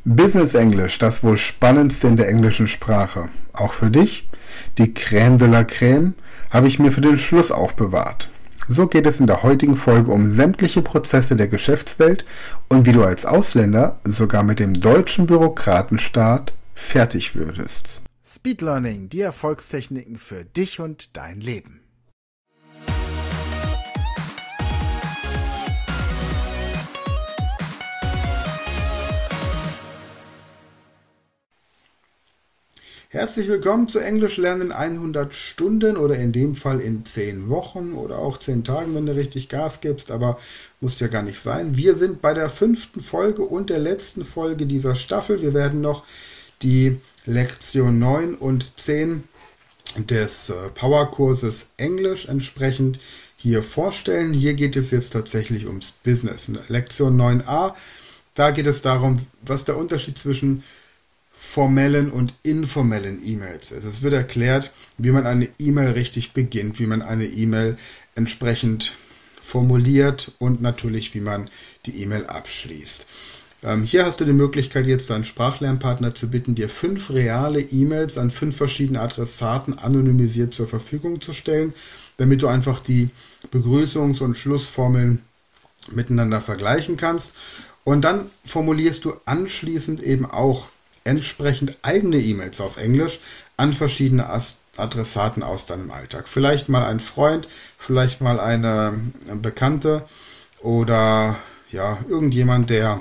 Business Englisch, das wohl spannendste in der englischen Sprache. Auch für dich? Die Crème de la Crème habe ich mir für den Schluss aufbewahrt. So geht es in der heutigen Folge um sämtliche Prozesse der Geschäftswelt und wie du als Ausländer sogar mit dem deutschen Bürokratenstaat fertig würdest. Speed Learning, die Erfolgstechniken für dich und dein Leben. Herzlich willkommen zu Englisch lernen in 100 Stunden oder in dem Fall in 10 Wochen oder auch 10 Tagen, wenn du richtig Gas gibst, aber muss ja gar nicht sein. Wir sind bei der 5. Folge und der letzten Folge dieser Staffel. Wir werden noch die Lektion 9 und 10 des Powerkurses Englisch entsprechend hier vorstellen. Hier geht es jetzt tatsächlich ums Business. Lektion 9a, da geht es darum, was der Unterschied zwischen formellen und informellen E-Mails ist. Es wird erklärt, wie man eine E-Mail richtig beginnt, wie man eine E-Mail entsprechend formuliert und natürlich, wie man die E-Mail abschließt. Hier hast du die Möglichkeit, jetzt deinen Sprachlernpartner zu bitten, dir 5 reale E-Mails an 5 verschiedene Adressaten anonymisiert zur Verfügung zu stellen, damit du einfach die Begrüßungs- und Schlussformeln miteinander vergleichen kannst. Und dann formulierst du anschließend eben auch entsprechend eigene E-Mails auf Englisch an verschiedene Adressaten aus deinem Alltag. Vielleicht mal ein Freund, vielleicht mal eine Bekannte oder ja, irgendjemand, der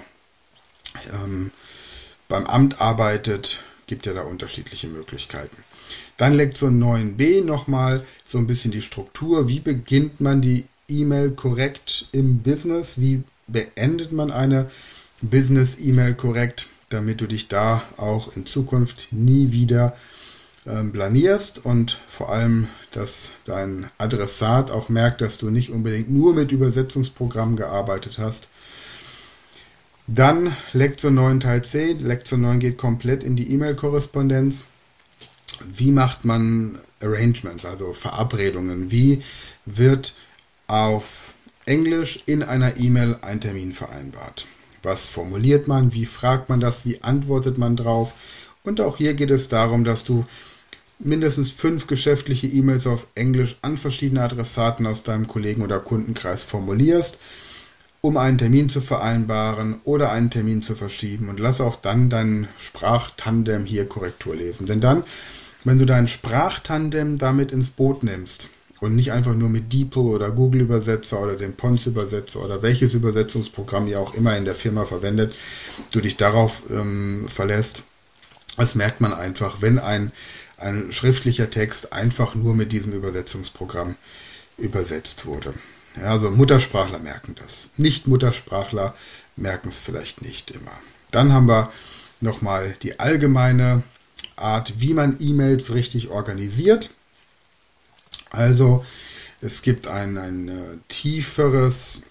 beim Amt arbeitet, gibt ja da unterschiedliche Möglichkeiten. Dann Lektion 9b nochmal so ein bisschen die Struktur. Wie beginnt man die E-Mail korrekt im Business? Wie beendet man eine Business-E-Mail korrekt, damit du dich da auch in Zukunft nie wieder blamierst und vor allem, dass dein Adressat auch merkt, dass du nicht unbedingt nur mit Übersetzungsprogrammen gearbeitet hast. Dann Lektion 9 Teil C. Lektion 9 geht komplett in die E-Mail-Korrespondenz. Wie macht man Arrangements, also Verabredungen? Wie wird auf Englisch in einer E-Mail ein Termin vereinbart? Was formuliert man? Wie fragt man das? Wie antwortet man drauf? Und auch hier geht es darum, dass du mindestens 5 geschäftliche E-Mails auf Englisch an verschiedene Adressaten aus deinem Kollegen- oder Kundenkreis formulierst, um einen Termin zu vereinbaren oder einen Termin zu verschieben. Und lass auch dann dein Sprachtandem hier Korrektur lesen. Denn dann, wenn du dein Sprachtandem damit ins Boot nimmst und nicht einfach nur mit DeepL oder Google-Übersetzer oder dem Pons-Übersetzer oder welches Übersetzungsprogramm ihr auch immer in der Firma verwendet, du dich darauf verlässt, das merkt man einfach, wenn ein schriftlicher Text einfach nur mit diesem Übersetzungsprogramm übersetzt wurde. Ja, also Muttersprachler merken das. Nicht-Muttersprachler merken es vielleicht nicht immer. Dann haben wir nochmal die allgemeine Art, wie man E-Mails richtig organisiert. Also es gibt einen tieferen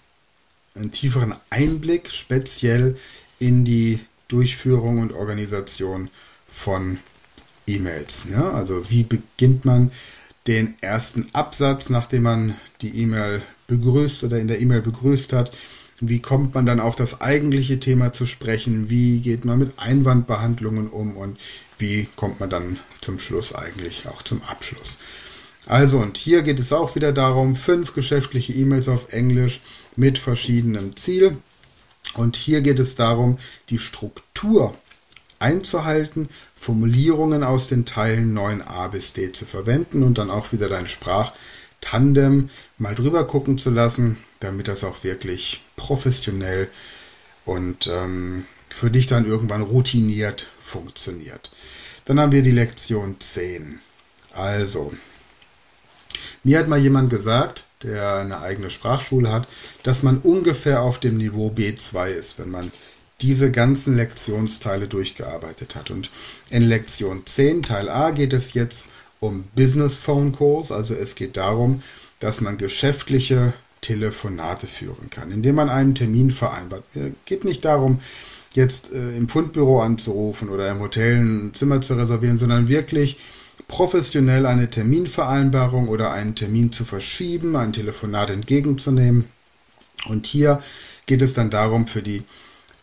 Einblick speziell in die Durchführung und Organisation von E-Mails. Ja, also wie beginnt man den ersten Absatz, nachdem man die E-Mail begrüßt oder in der E-Mail begrüßt hat? Wie kommt man dann auf das eigentliche Thema zu sprechen? Wie geht man mit Einwandbehandlungen um? Und wie kommt man dann zum Schluss eigentlich auch zum Abschluss? Also, und hier geht es auch wieder darum, 5 geschäftliche E-Mails auf Englisch mit verschiedenem Ziel. Und hier geht es darum, die Struktur einzuhalten, Formulierungen aus den Teilen 9a bis d zu verwenden und dann auch wieder dein Sprachtandem mal drüber gucken zu lassen, damit das auch wirklich professionell und für dich dann irgendwann routiniert funktioniert. Dann haben wir die Lektion 10. Also, mir hat mal jemand gesagt, der eine eigene Sprachschule hat, dass man ungefähr auf dem Niveau B2 ist, wenn man diese ganzen Lektionsteile durchgearbeitet hat. Und in Lektion 10, Teil A, geht es jetzt um Business Phone Calls. Also es geht darum, dass man geschäftliche Telefonate führen kann, indem man einen Termin vereinbart. Es geht nicht darum, jetzt im Fundbüro anzurufen oder im Hotel ein Zimmer zu reservieren, sondern wirklich professionell eine Terminvereinbarung oder einen Termin zu verschieben, ein Telefonat entgegenzunehmen. Und hier geht es dann darum, für die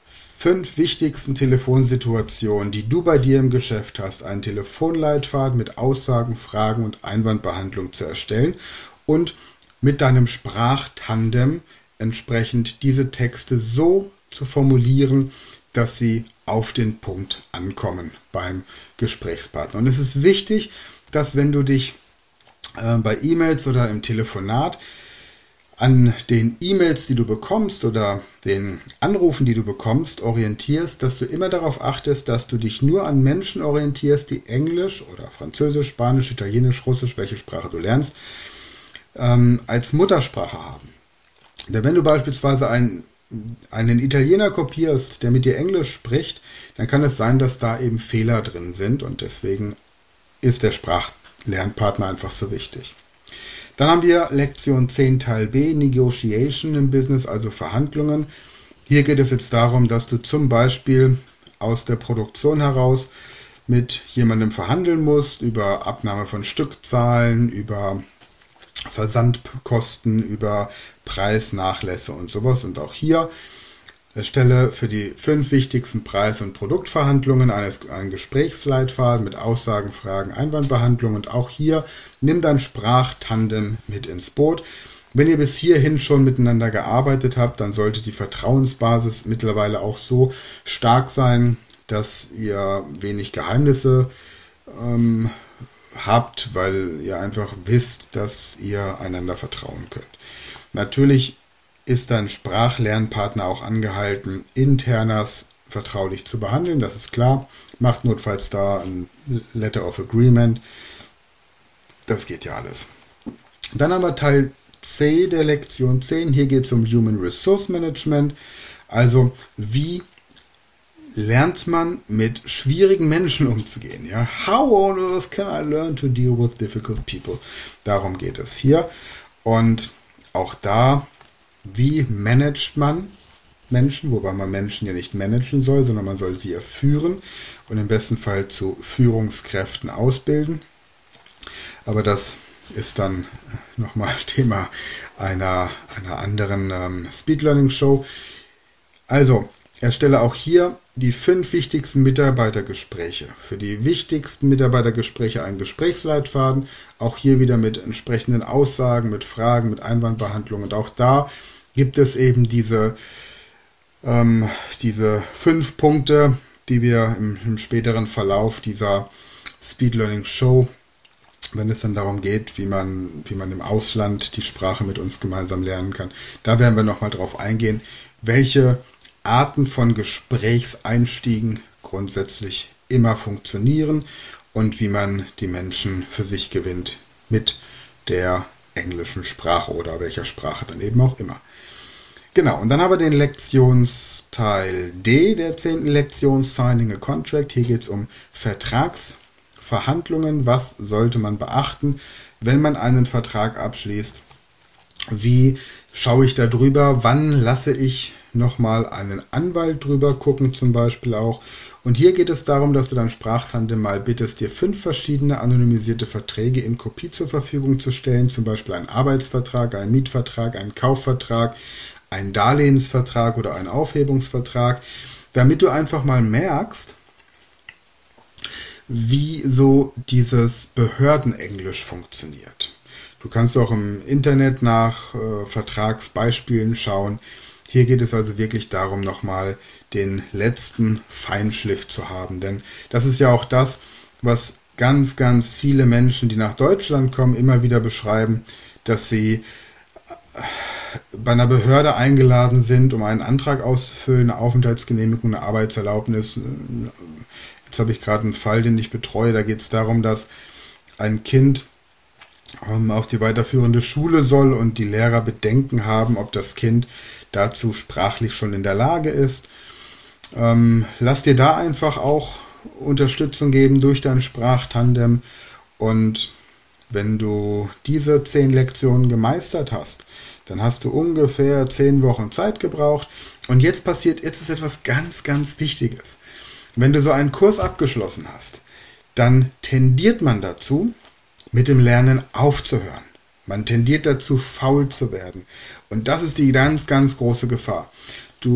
5 wichtigsten Telefonsituationen, die du bei dir im Geschäft hast, einen Telefonleitfaden mit Aussagen, Fragen und Einwandbehandlung zu erstellen und mit deinem Sprachtandem entsprechend diese Texte so zu formulieren, dass sie auf den Punkt ankommen beim Gesprächspartner. Und es ist wichtig, dass wenn du dich bei E-Mails oder im Telefonat an den E-Mails, die du bekommst oder den Anrufen, die du bekommst, orientierst, dass du immer darauf achtest, dass du dich nur an Menschen orientierst, die Englisch oder Französisch, Spanisch, Italienisch, Russisch, welche Sprache du lernst, als Muttersprache haben. Denn wenn du beispielsweise einen Italiener kopierst, der mit dir Englisch spricht, dann kann es sein, dass da eben Fehler drin sind und deswegen ist der Sprachlernpartner einfach so wichtig. Dann haben wir Lektion 10 Teil B, Negotiation im Business, also Verhandlungen. Hier geht es jetzt darum, dass du zum Beispiel aus der Produktion heraus mit jemandem verhandeln musst über Abnahme von Stückzahlen, über Versandkosten, über Preisnachlässe und sowas. Und auch hier erstelle für die 5 wichtigsten Preis- und Produktverhandlungen einen Gesprächsleitfaden mit Aussagen, Fragen, Einwandbehandlung. Und auch hier nimm dein Sprachtandem mit ins Boot. Wenn ihr bis hierhin schon miteinander gearbeitet habt, dann sollte die Vertrauensbasis mittlerweile auch so stark sein, dass ihr wenig Geheimnisse habt, weil ihr einfach wisst, dass ihr einander vertrauen könnt. Natürlich ist dein Sprachlernpartner auch angehalten, Internas vertraulich zu behandeln, das ist klar. Macht notfalls da ein Letter of Agreement. Das geht ja alles. Dann haben wir Teil C der Lektion 10. Hier geht es um Human Resource Management. Also wie lernt man mit schwierigen Menschen umzugehen? Ja? How on earth can I learn to deal with difficult people? Darum geht es hier. Und auch da, wie managt man Menschen, wobei man Menschen ja nicht managen soll, sondern man soll sie ja führen und im besten Fall zu Führungskräften ausbilden. Aber das ist dann nochmal Thema einer anderen Speed Learning Show. Also, erstelle auch hier die 5 wichtigsten Mitarbeitergespräche. Für die wichtigsten Mitarbeitergespräche einen Gesprächsleitfaden. Auch hier wieder mit entsprechenden Aussagen, mit Fragen, mit Einwandbehandlung. Und auch da gibt es eben diese 5 Punkte, die wir im späteren Verlauf dieser Speed Learning Show, wenn es dann darum geht, wie man im Ausland die Sprache mit uns gemeinsam lernen kann. Da werden wir nochmal drauf eingehen, welche Arten von Gesprächseinstiegen grundsätzlich immer funktionieren und wie man die Menschen für sich gewinnt mit der englischen Sprache oder welcher Sprache dann eben auch immer. Genau, und dann haben wir den Lektionsteil D der 10. Lektion, Signing a Contract. Hier geht es um Vertragsverhandlungen. Was sollte man beachten, wenn man einen Vertrag abschließt? Wie schaue ich da drüber? Wann lasse ich nochmal einen Anwalt drüber gucken zum Beispiel auch? Und hier geht es darum, dass du dein Sprachtandem mal bittest, dir 5 verschiedene anonymisierte Verträge in Kopie zur Verfügung zu stellen. Zum Beispiel einen Arbeitsvertrag, einen Mietvertrag, einen Kaufvertrag, einen Darlehensvertrag oder einen Aufhebungsvertrag, damit du einfach mal merkst, wie so dieses Behördenenglisch funktioniert. Du kannst auch im Internet nach Vertragsbeispielen schauen. Hier geht es also wirklich darum, nochmal den letzten Feinschliff zu haben. Denn das ist ja auch das, was ganz, ganz viele Menschen, die nach Deutschland kommen, immer wieder beschreiben, dass sie bei einer Behörde eingeladen sind, um einen Antrag auszufüllen, eine Aufenthaltsgenehmigung, eine Arbeitserlaubnis. Jetzt habe ich gerade einen Fall, den ich betreue. Da geht es darum, dass ein Kind auf die weiterführende Schule soll und die Lehrer Bedenken haben, ob das Kind dazu sprachlich schon in der Lage ist. Lass dir da einfach auch Unterstützung geben durch dein Sprachtandem. Und wenn du diese 10 Lektionen gemeistert hast, dann hast du ungefähr 10 Wochen Zeit gebraucht. Und jetzt ist etwas ganz, ganz Wichtiges. Wenn du so einen Kurs abgeschlossen hast, dann tendiert man dazu, mit dem Lernen aufzuhören. Man tendiert dazu, faul zu werden. Und das ist die ganz, ganz große Gefahr. Du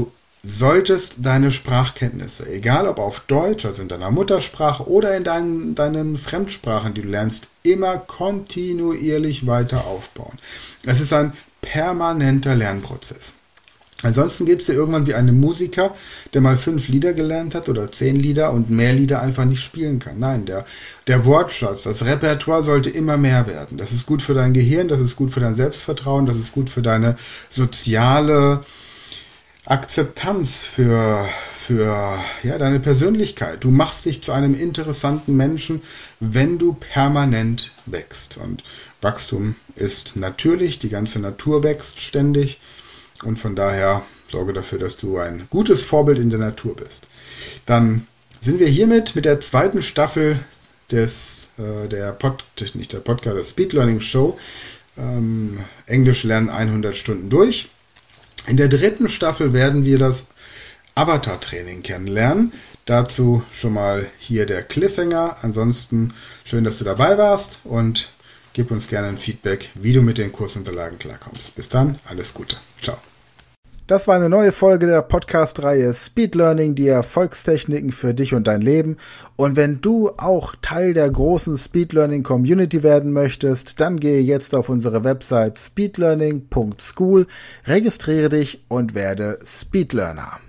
solltest deine Sprachkenntnisse, egal ob auf Deutsch, also in deiner Muttersprache oder in deinen Fremdsprachen, die du lernst, immer kontinuierlich weiter aufbauen. Es ist ein permanenter Lernprozess. Ansonsten geht es dir irgendwann wie einem Musiker, der mal 5 Lieder gelernt hat oder 10 Lieder und mehr Lieder einfach nicht spielen kann. Nein, der Wortschatz, das Repertoire sollte immer mehr werden. Das ist gut für dein Gehirn, das ist gut für dein Selbstvertrauen, das ist gut für deine soziale Akzeptanz, für deine Persönlichkeit. Du machst dich zu einem interessanten Menschen, wenn du permanent wächst. Und Wachstum ist natürlich, die ganze Natur wächst ständig. Und von daher sorge dafür, dass du ein gutes Vorbild in der Natur bist. Dann sind wir hiermit mit der 2. Staffel des Speed Learning Show Englisch lernen 100 Stunden durch. In der 3. Staffel werden wir das Avatar-Training kennenlernen. Dazu schon mal hier der Cliffhanger. Ansonsten schön, dass du dabei warst und gib uns gerne ein Feedback, wie du mit den Kursunterlagen klarkommst. Bis dann, alles Gute. Ciao. Das war eine neue Folge der Podcast-Reihe Speed Learning, die Erfolgstechniken für dich und dein Leben. Und wenn du auch Teil der großen Speed Learning Community werden möchtest, dann gehe jetzt auf unsere Website speedlearning.school, registriere dich und werde Speed Learner.